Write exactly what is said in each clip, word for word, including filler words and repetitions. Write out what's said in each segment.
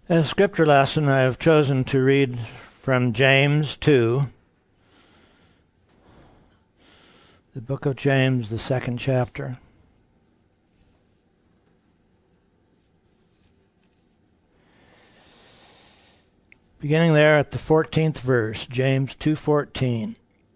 As a scripture lesson, I have chosen to read from James two, the book of James, the second chapter. Beginning there at the fourteenth verse, James two fourteen.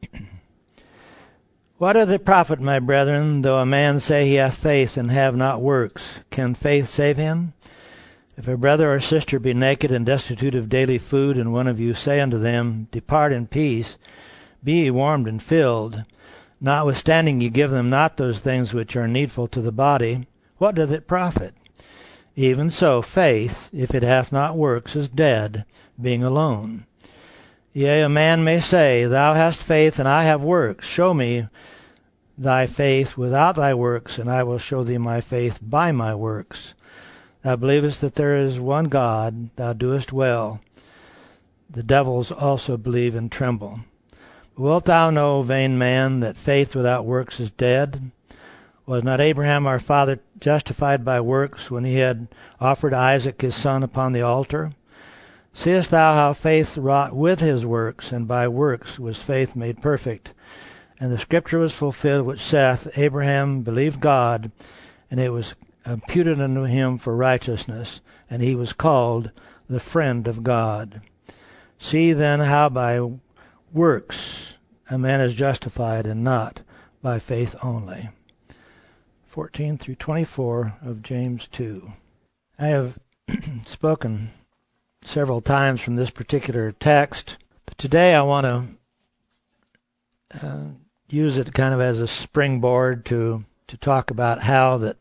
What doth it profit, my brethren, though a man say he hath faith and have not works? Can faith save him? If a brother or sister be naked and destitute of daily food, and one of you say unto them, Depart in peace, be ye warmed and filled, notwithstanding ye give them not those things which are needful to the body, what doth it profit? Even so faith, if it hath not works, is dead, being alone. Yea, a man may say, Thou hast faith, and I have works. Show me thy faith without thy works, and I will show thee my faith by my works. Thou believest that there is one God, thou doest well. The devils also believe and tremble. But wilt thou know, vain man, that faith without works is dead? Was not Abraham our father justified by works when he had offered Isaac his son upon the altar? Seest thou how faith wrought with his works, and by works was faith made perfect? And the scripture was fulfilled which saith, Abraham believed God, and it was imputed unto him for righteousness, and he was called the friend of God. See then how by works a man is justified, and not by faith only. fourteen through twenty-four of James two. I have spoken several times from this particular text, but today I want to uh, use it kind of as a springboard to, to talk about how that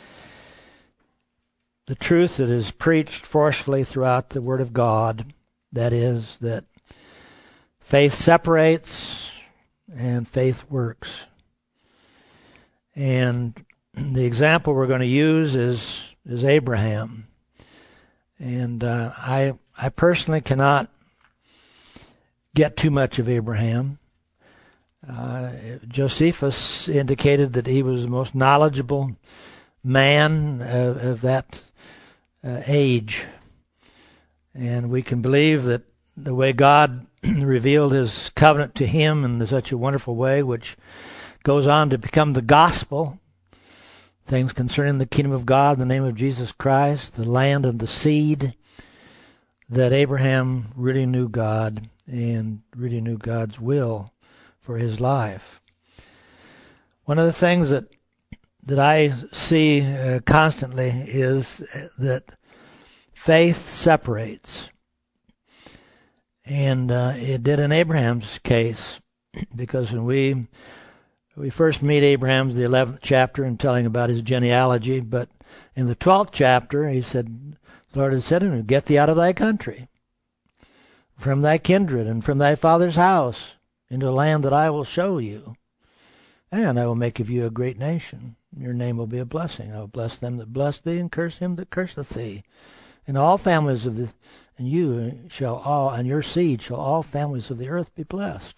the truth that is preached forcefully throughout the Word of God, that is, that faith separates and faith works. And the example we're going to use is is Abraham. And uh, I I personally cannot get too much of Abraham. Uh, Josephus indicated that he was the most knowledgeable man of, of that uh, age. And we can believe that the way God revealed his covenant to him in such a wonderful way, which goes on to become the gospel, things concerning the kingdom of God, the name of Jesus Christ, the land and the seed, that Abraham really knew God and really knew God's will for his life. One of the things that that I see uh, constantly is that faith separates. And uh, it did in Abraham's case, because when we we first meet Abraham, the eleventh chapter, and telling about his genealogy, but in the twelfth chapter, he said, the Lord had said to him, Get thee out of thy country, from thy kindred, and from thy father's house, into a land that I will show you, and I will make of you a great nation. Your name will be a blessing. I will bless them that bless thee, and curse him that curseth thee. And all families of the, and you shall all, and your seed shall all families of the earth be blessed.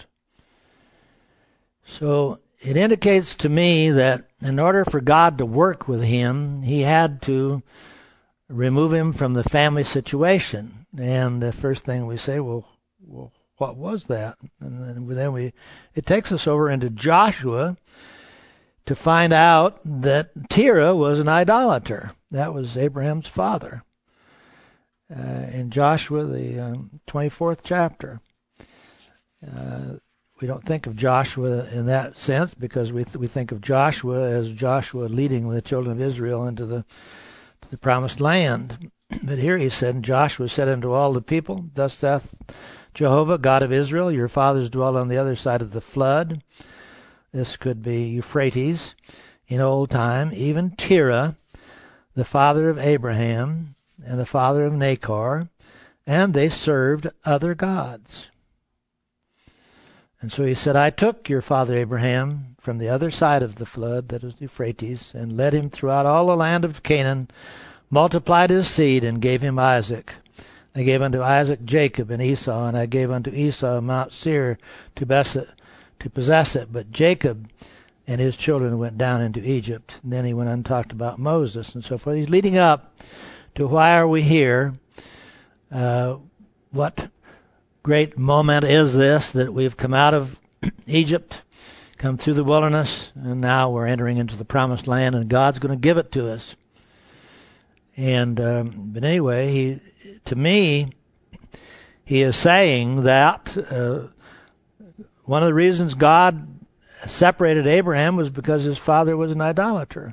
So it indicates to me that in order for God to work with him, he had to remove him from the family situation. And the first thing we say, well, well what was that? And then we, it takes us over into Joshua to find out that Terah was an idolater. That was Abraham's father. Uh, in Joshua, the um, twenty-fourth chapter. Uh, we don't think of Joshua in that sense, because we th- we think of Joshua as Joshua leading the children of Israel into the to the promised land. But here he said, Joshua said unto all the people, Thus saith Jehovah, God of Israel, your fathers dwell on the other side of the flood. This could be Euphrates in old time. Even Terah, the father of Abraham, and the father of Nachor, and they served other gods. And so he said, I took your father Abraham from the other side of the flood, that is Euphrates, and led him throughout all the land of Canaan, multiplied his seed, and gave him Isaac. I gave unto Isaac Jacob and Esau, and I gave unto Esau Mount Seir to possess it, to possess it. But Jacob and his children went down into Egypt. And then he went on and talked about Moses and so forth. He's leading up to why are we here. Uh, what great moment is this that we've come out of Egypt, come through the wilderness, and now we're entering into the promised land, and God's going to give it to us. And um, but anyway, he, to me, he is saying that uh, one of the reasons God separated Abraham was because his father was an idolater.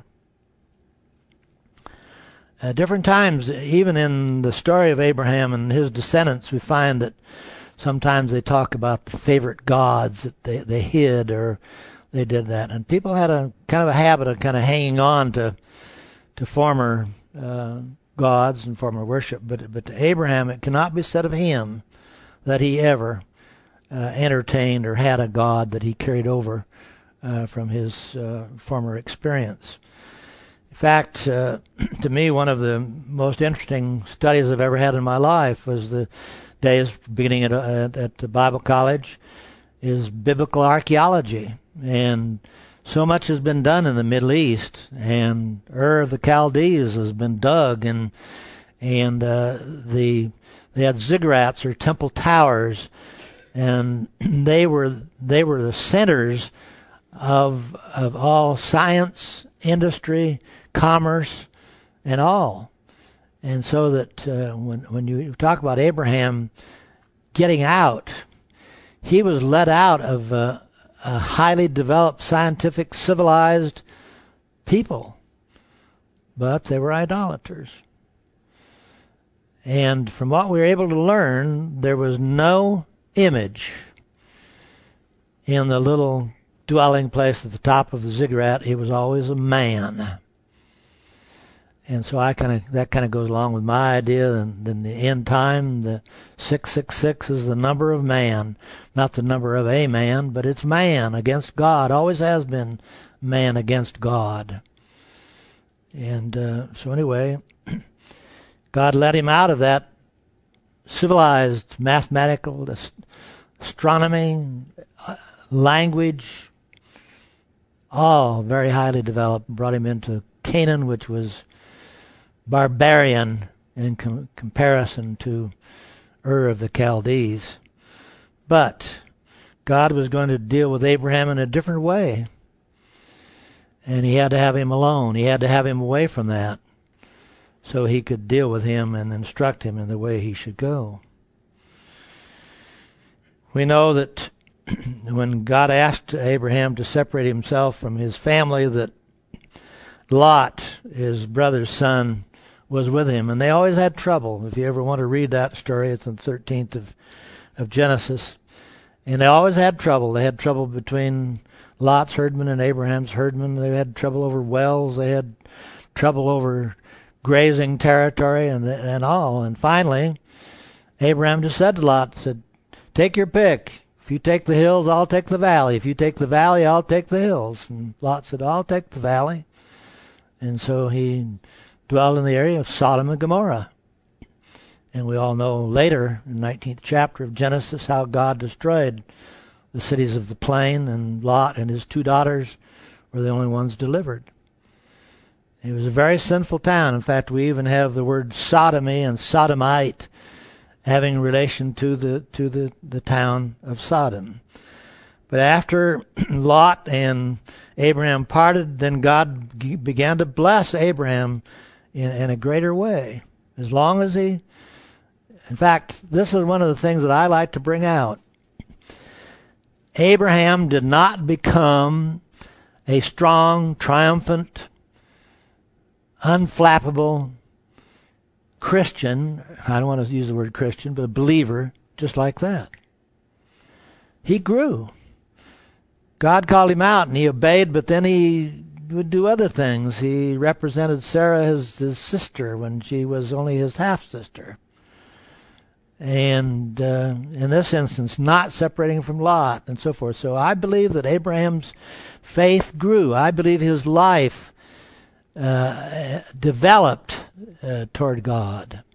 At different times, even in the story of Abraham and his descendants, we find that sometimes they talk about the favorite gods that they, they hid or they did that. And people had a kind of a habit of kind of hanging on to to former uh, gods and former worship. But, but to Abraham, it cannot be said of him that he ever uh, entertained or had a god that he carried over uh, from his uh, former experience. In fact, uh, to me, one of the most interesting studies I've ever had in my life was the days beginning at, at, at the Bible college is biblical archaeology. And so much has been done in the Middle East, and Ur of the Chaldees has been dug, and and uh, the they had ziggurats or temple towers, and they were they were the centers of of all science, industry, commerce, and all. And so that uh, when when you talk about Abraham getting out, he was let out of uh, a highly developed, scientific, civilized people, but they were idolaters. And from what we were able to learn, there was no image in the little dwelling place at the top of the ziggurat. It was always a man. And so I kind of that kind of goes along with my idea. And in the end time, the six six six is the number of man, not the number of a man, but it's man against God. Always has been man against God. And uh, so anyway, God let him out of that civilized mathematical astronomy, language, all very highly developed, brought him into Canaan, which was barbarian in com- comparison to Ur of the Chaldees. But God was going to deal with Abraham in a different way. And he had to have him alone. He had to have him away from that so he could deal with him and instruct him in the way he should go. We know that when God asked Abraham to separate himself from his family, that Lot, his brother's son, was with him, and they always had trouble. If you ever want to read that story, it's in the thirteenth of, of Genesis. And they always had trouble. They had trouble between Lot's herdmen and Abraham's herdmen. They had trouble over wells. They had trouble over grazing territory and and all. And finally, Abraham just said to Lot, said, "Take your pick. If you take the hills, I'll take the valley. If you take the valley, I'll take the hills." And Lot said, "I'll take the valley." And so he dwelled in the area of Sodom and Gomorrah. And we all know later, in the nineteenth chapter of Genesis, how God destroyed the cities of the plain, and Lot and his two daughters were the only ones delivered. It was a very sinful town. In fact, we even have the word sodomy and sodomite having relation to the to the, the town of Sodom. But after Lot and Abraham parted, then God g- began to bless Abraham in, in a greater way. As long as he... In fact, this is one of the things that I like to bring out. Abraham did not become a strong, triumphant, unflappable Christian. I don't want to use the word Christian, but a believer just like that. He grew. God called him out and he obeyed, but then he would do other things. He represented Sarah as his sister when she was only his half-sister. And uh, in this instance, not separating from Lot and so forth. So I believe that Abraham's faith grew. I believe his life uh, developed uh, toward God.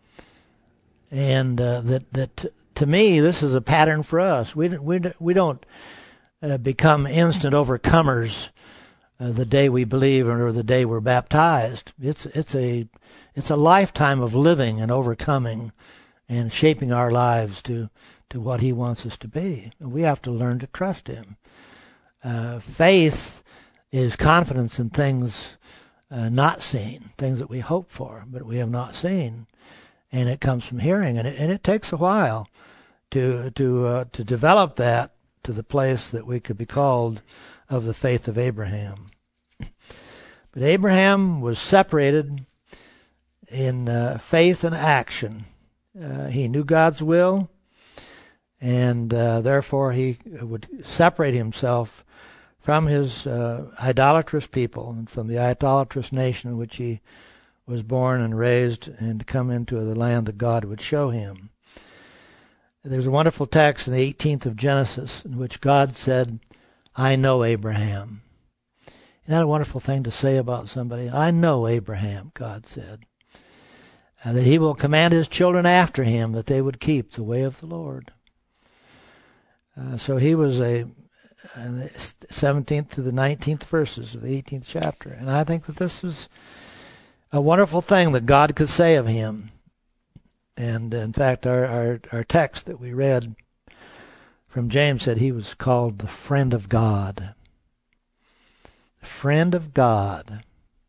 And uh, that, that to me, this is a pattern for us. We, we, we don't uh, become instant overcomers uh, the day we believe or the day we're baptized. It's, it's, a, it's a lifetime of living and overcoming and shaping our lives to, to what he wants us to be. We have to learn to trust him. Uh, faith is confidence in things uh, not seen, things that we hope for, but we have not seen. And it comes from hearing, and it, and it takes a while to to uh, to develop that to the place that we could be called of the faith of Abraham. But Abraham was separated in uh, faith and action. Uh, he knew God's will, and uh, therefore he would separate himself from his uh, idolatrous people and from the idolatrous nation in which he was born and raised, and to come into the land that God would show him. There's a wonderful text in the eighteenth of Genesis in which God said, I know Abraham. Isn't that a wonderful thing to say about somebody? I know Abraham, God said. And that he will command his children after him that they would keep the way of the Lord. Uh, so he was a, a seventeenth to the nineteenth verses of the eighteenth chapter. And I think that this was a wonderful thing that God could say of him. And in fact, our, our, our text that we read from James said he was called the friend of God. The friend of God.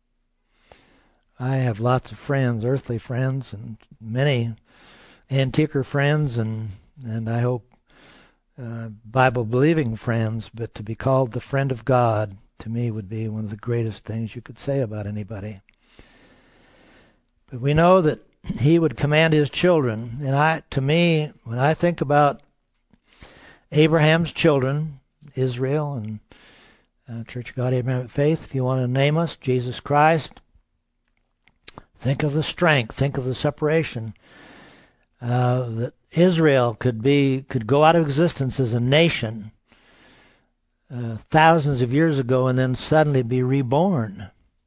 I have lots of friends, earthly friends, and many antiquer friends, and, and I hope uh, Bible-believing friends, but to be called the friend of God, to me, would be one of the greatest things you could say about anybody. But we know that he would command his children. And I, to me, when I think about Abraham's children, Israel and uh, Church of God, Abraham Faith, if you want to name us, Jesus Christ, think of the strength, think of the separation. Uh, that Israel could be, could go out of existence as a nation uh, thousands of years ago and then suddenly be reborn.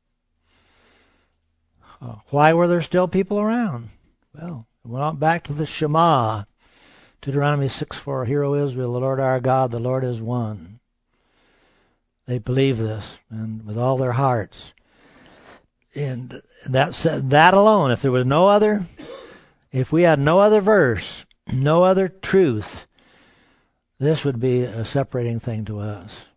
Why were there still people around? Well, we went on back to the Shema, Deuteronomy six four, Hear, O Israel, the Lord our God, the Lord is one. They believe this, and with all their hearts. And that that alone, if there was no other, if we had no other verse, no other truth, this would be a separating thing to us.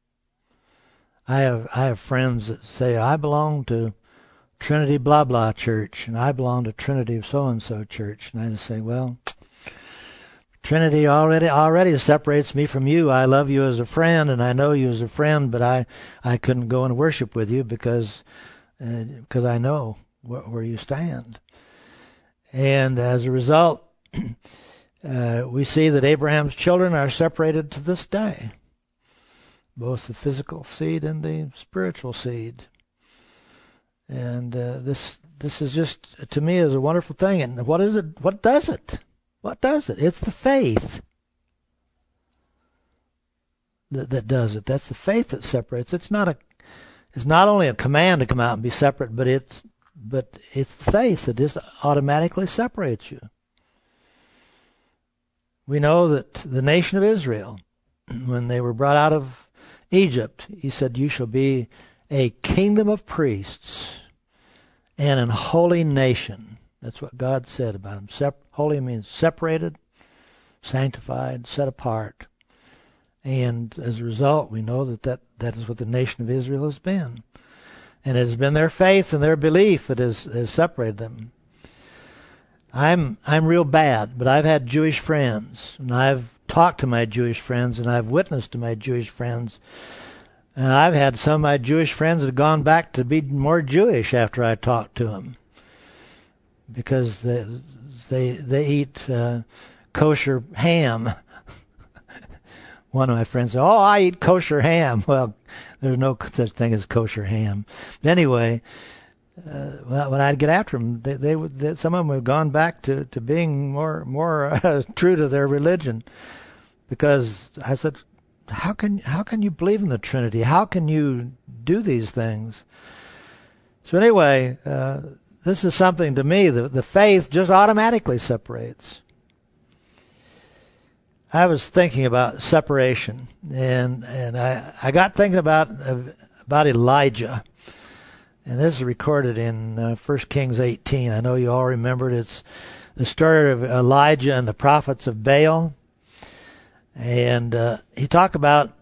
I have I have friends that say, I belong to Trinity blah blah church, and I belong to Trinity so-and-so church. And I just say, well, Trinity already already separates me from you. I love you as a friend, and I know you as a friend, but I, I couldn't go and worship with you because uh, because I know wh- where you stand. And as a result, uh, we see that Abraham's children are separated to this day, both the physical seed and the spiritual seed. And uh, this this is just, to me, is a wonderful thing. And what is it? What does it? What does it? It's the faith that, that does it. That's the faith that separates. It's not a. It's not only a command to come out and be separate, but it's but it's the faith that just automatically separates you. We know that the nation of Israel, when they were brought out of Egypt, he said, "You shall be a kingdom of priests and an holy nation." That's what God said about him. Sep- holy means separated, sanctified, set apart. And as a result, we know that, that that is what the nation of Israel has been. And it has been their faith and their belief that has, has separated them. I'm I'm real bad, but I've had Jewish friends, and I've talked to my Jewish friends, and I've witnessed to my Jewish friends. And I've had some of my Jewish friends that have gone back to be more Jewish after I talked to them, because they they, they eat uh, kosher ham. One of my friends said, "Oh, I eat kosher ham." Well, there's no such thing as kosher ham. But anyway, uh, when I'd get after them, they, they would. They, some of them have gone back to, to being more more uh, true to their religion, because I said, How can how can you believe in the Trinity? How can you do these things? So anyway, uh, this is something to me. The the faith just automatically separates. I was thinking about separation, and and I, I got thinking about about Elijah, and this is recorded in uh, First Kings eighteen. I know you all remember it. It's the story of Elijah and the prophets of Baal. And uh, he talked about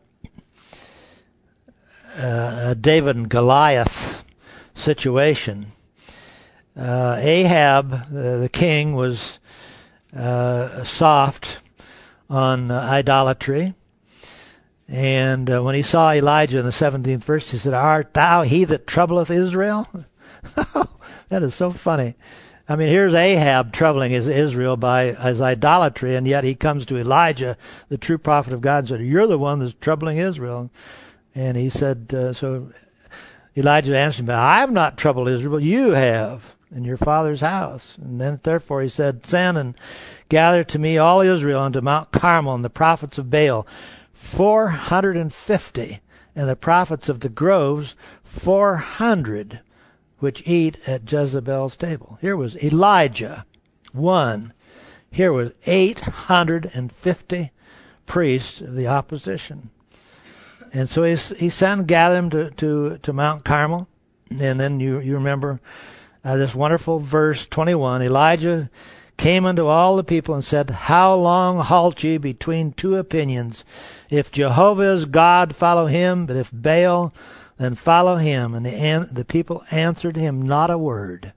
uh, a David and Goliath situation. Uh, Ahab, uh, the king, was uh, soft on uh, idolatry. And uh, when he saw Elijah in the seventeenth verse, he said, "Art thou he that troubleth Israel?" That is so funny. I mean, here's Ahab troubling his Israel by his idolatry, and yet he comes to Elijah, the true prophet of God, and said, "You're the one that's troubling Israel." And he said, uh, so Elijah answered him, "I have not troubled Israel, but you have in your father's house." And then therefore he said, "Send and gather to me all Israel unto Mount Carmel, and the prophets of Baal, four hundred and fifty, and the prophets of the groves, four hundred, which eat at Jezebel's table." Here was Elijah, one. Here was eight hundred and fifty priests of the opposition. And so he, he sent and gathered them to, to, to Mount Carmel. And then you, you remember uh, this wonderful verse twenty-one. Elijah came unto all the people and said, "How long halt ye between two opinions? If Jehovah is God, follow him, but if Baal, then follow him." And the, an- the people answered him not a word.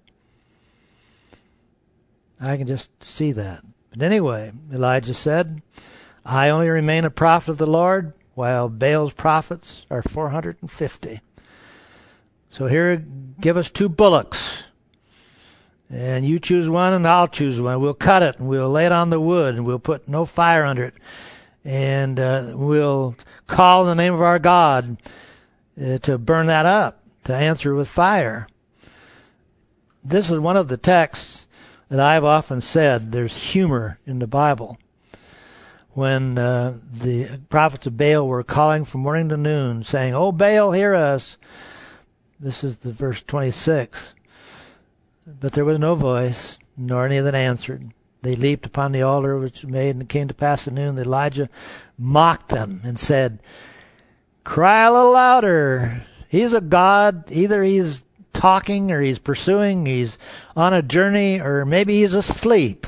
I can just see that. But anyway, Elijah said, "I only remain a prophet of the Lord, while Baal's prophets are four hundred and fifty. So here, give us two bullocks. And you choose one and I'll choose one. We'll cut it and we'll lay it on the wood and we'll put no fire under it. And uh, we'll call in the name of our God uh, to burn that up, to answer with fire." This is one of the texts that I've often said there's humor in the Bible. When uh, the prophets of Baal were calling from morning to noon, saying, "O Baal, hear us." This is the verse twenty-six. But there was no voice, nor any that answered. They leaped upon the altar which was made, and it came to pass at noon that Elijah mocked them and said, "Cry a little louder. He's a god. Either he's talking or he's pursuing, he's on a journey, or maybe he's asleep."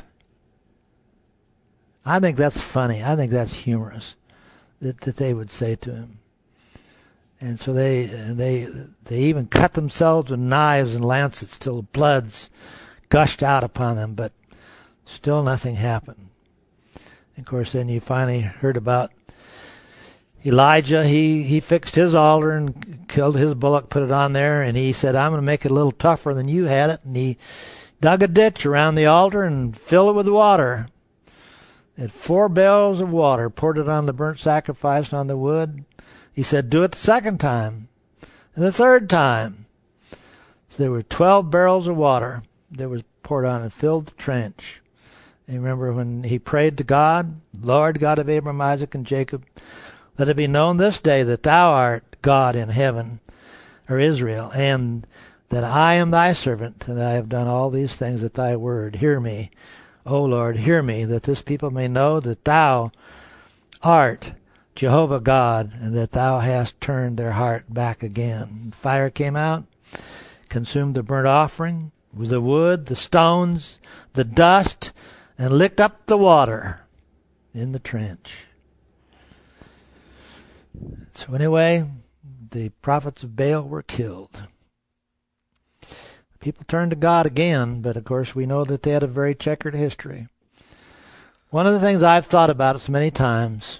I think that's funny. I think that's humorous that, that they would say to him. And so they they they even cut themselves with knives and lancets till the bloods gushed out upon them, but still nothing happened. And of course, then you finally heard about Elijah. He, he fixed his altar and killed his bullock, put it on there, and he said, "I'm going to make it a little tougher than you had it." And he dug a ditch around the altar and filled it with water. Had four barrels of water, poured it on the burnt sacrifice on the wood. He said, "Do it the second time, and the third time." So there were twelve barrels of water that was poured on and filled the trench. And remember when he prayed to God, "Lord God of Abraham, Isaac, and Jacob, let it be known this day that thou art God in heaven," or Israel, "and that I am thy servant, and I have done all these things at thy word. Hear me, O Lord, hear me, that this people may know that thou art Jehovah God, and that thou hast turned their heart back again." And fire came out, consumed the burnt offering, the wood, the stones, the dust, and licked up the water in the trench. So anyway, the prophets of Baal were killed. People turned to God again, but of course we know that they had a very checkered history. One of the things I've thought about so many times,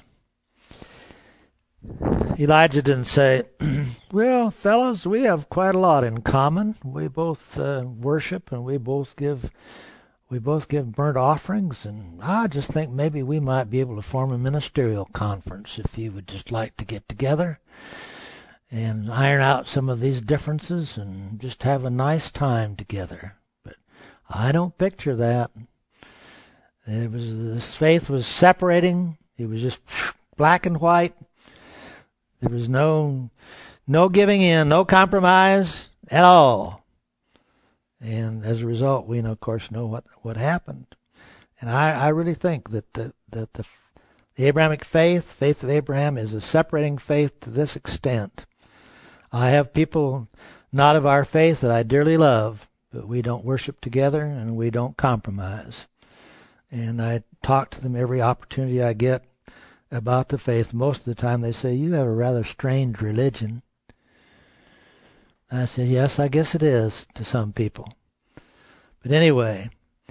Elijah didn't say, "Well, fellas, we have quite a lot in common. We both uh, worship and we both give we both give burnt offerings, and I just think maybe we might be able to form a ministerial conference if you would just like to get together and iron out some of these differences and just have a nice time together." But I don't picture that. It was this faith was separating. It was just black and white. There was no no giving in, no compromise at all. And as a result, we, know, of course, know what, what happened. And I, I really think that the, that the, the Abrahamic faith, faith of Abraham, is a separating faith to this extent. I have people not of our faith that I dearly love, but we don't worship together and we don't compromise. And I talk to them every opportunity I get about the faith. Most of the time they say, "You have a rather strange religion." I said, "Yes, I guess it is to some people." But anyway,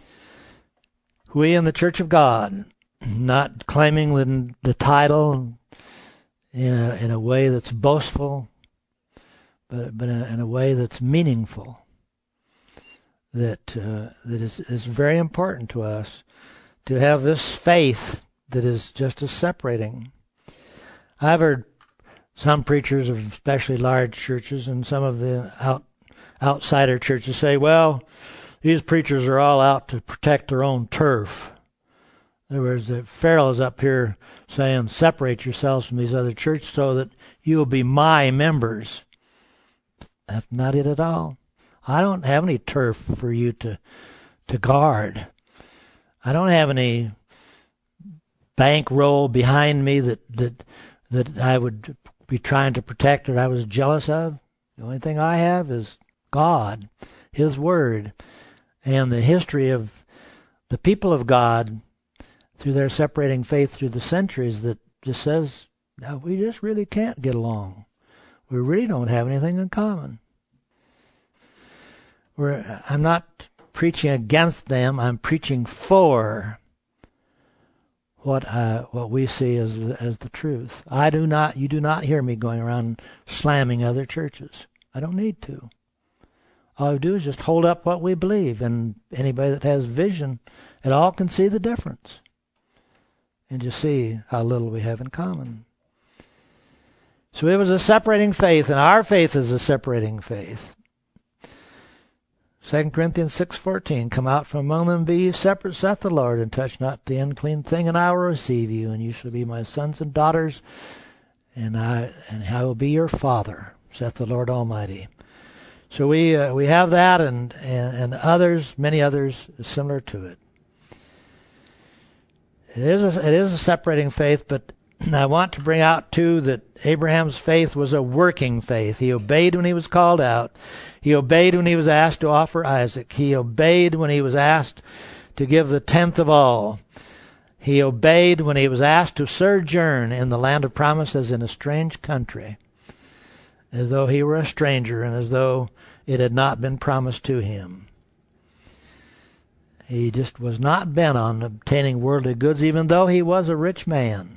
we in the Church of God, not claiming the, the title in a, in a way that's boastful, but, but in, a, in a way that's meaningful, that uh, that is, is very important to us, to have this faith that is just as separating. I've heard some preachers of especially large churches and some of the out, outsider churches say, "Well, these preachers are all out to protect their own turf." In other words, the Farrell is up here saying, "Separate yourselves from these other churches so that you will be my members." That's not it at all. I don't have any turf for you to to guard. I don't have any bankroll behind me that that that I would be trying to protect or I was jealous of. The only thing I have is God, His Word, and the history of the people of God through their separating faith through the centuries that just says, no, we just really can't get along. We really don't have anything in common. We're, I'm not preaching against them. I'm preaching for what uh, what we see as as the truth. I do not. You do not hear me going around slamming other churches. I don't need to. All I do is just hold up what we believe, and anybody that has vision at all can see the difference, and just see how little we have in common. So it was a separating faith, and our faith is a separating faith. Second Corinthians six fourteen, come out from among them, be ye separate, saith the Lord, and touch not the unclean thing, and I will receive you, and you shall be my sons and daughters, and I and I will be your father, saith the Lord Almighty. So we uh, we have that, and, and and others, many others, similar to it. It is a, it is a separating faith, but I want to bring out too that Abraham's faith was a working faith. He obeyed when he was called out. He obeyed when he was asked to offer Isaac. He obeyed when he was asked to give the tenth of all. He obeyed when he was asked to sojourn in the land of promise as in a strange country, as though he were a stranger and as though it had not been promised to him. He just was not bent on obtaining worldly goods, even though he was a rich man.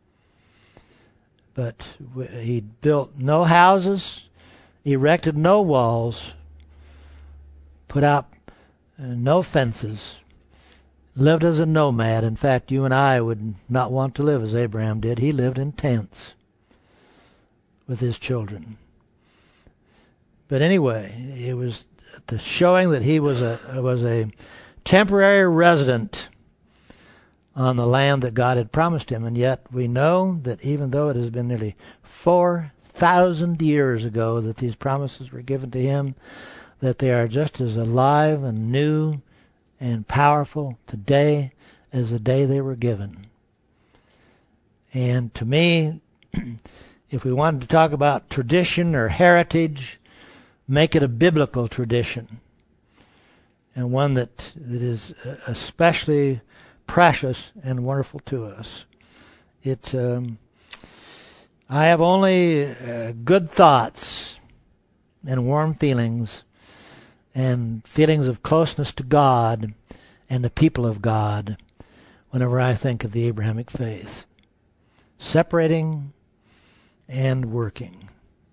But he built no houses, erected no walls, put up no fences, lived as a nomad. In fact, you and I would not want to live as Abraham did. He lived in tents with his children. But anyway, it was the showing that he was a was a temporary resident on the land that God had promised him. And yet we know that even though it has been nearly four thousand years ago that these promises were given to him, that they are just as alive and new and powerful today as the day they were given. And to me, if we wanted to talk about tradition or heritage, make it a biblical tradition, and one that, that is especially precious and wonderful to us. It, um, I have only uh, good thoughts and warm feelings and feelings of closeness to God and the people of God whenever I think of the Abrahamic faith. Separating and working.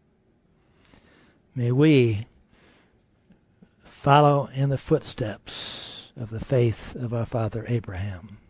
May we follow in the footsteps of the faith of our father Abraham.